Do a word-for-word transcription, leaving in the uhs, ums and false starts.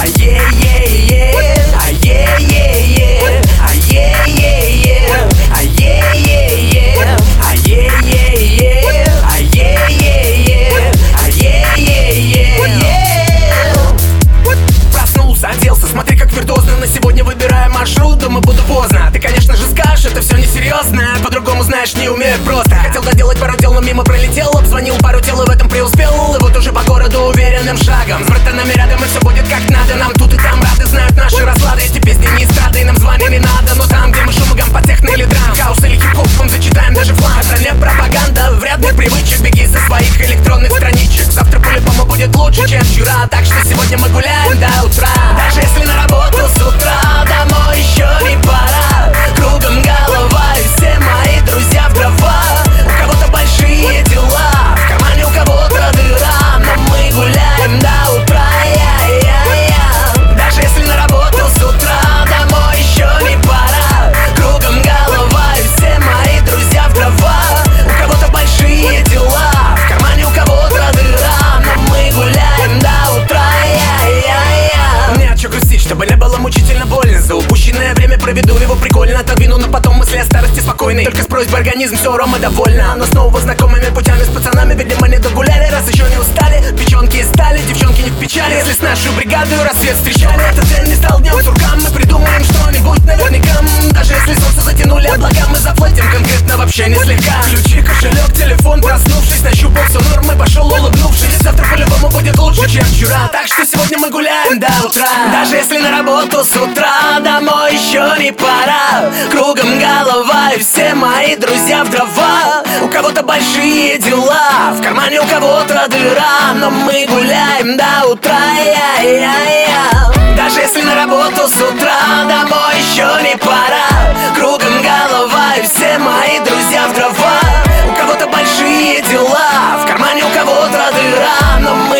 е-е-е, а е-е-е, а е-е-е, а е-е-е, а е-е-е, а е-е-е, а е-е-е. Проснулся, оделся, смотри, как виртуозно на сегодня выбираю маршрут. Думаю, буду поздно. Ты, конечно же, скажешь, это все несерьезно. По-другому, знаешь, не умею просто. Хотел доделать пару дел, но мимо пролетел. Обзвонил пару тел и в этом преуспел. И вот уже по городу уверенным шагом с братанами рядом, и все будет как надо. Нам тут и там рады, знают наши расклады. Эти песни не эстрады, и нам звонить не надо. Но там, где мы шум и гам, под техно или драм, хаос или хип-хоп, мы зачитаем даже флаг. В стране пропаганда, вредных привычек. Беги со своих электронных страничек. Завтра по-любому будет лучше, чем вчера. Так что сегодня мы гуляем до утра. Даже если на работу с утра, домой еще не пора. Кругом голова и все мои друзья в дрова. У кого-то большие дела, в кармане у кого-то дыра, но мы гуляем до утра. Я-я-я. Даже если на работу с утра, домой еще не пора. Кругом голова и все мои друзья в дрова. У кого-то большие дела, в кармане у кого-то дыра, но мы гуляем до утра. Я-я-я. Не от чего грустить, чтобы не было мучительно больно. За упущенное время проведу его прикольно, отодвину, но потом мысли о старости спокойной. Только с просьбой организм все ровно довольна. Но снова знакомыми путями с пацанами, видимо, не догуляли. Раз еще не устали, печенки и стали, девчонки не в печали. Если с нашей бригадой рассвет встречали, этот день не стал днем суркам. Мы придумаем что-нибудь наверняка. Даже если солнце затянули облака, мы заплатим конкретно, вообще не слегка. Ключи, кошелек, телефон, проснувшись, нащупал все нормы, пошел улыбнувшись. Завтра по-любому будет лучше, чем вчера. Так что сегодня мы гуляем до утра. Даже если на работу с утра, домой еще не пора. Кругом голова и все мои друзья в дрова. У кого-то большие дела, в кармане у кого-то дыра, но мы гуляем до утра. Я-я-я. Даже если на работу с утра, домой еще не пора. Кругом голова и все мои друзья в дрова. У кого-то большие дела, в кармане у кого-то дыра, но мы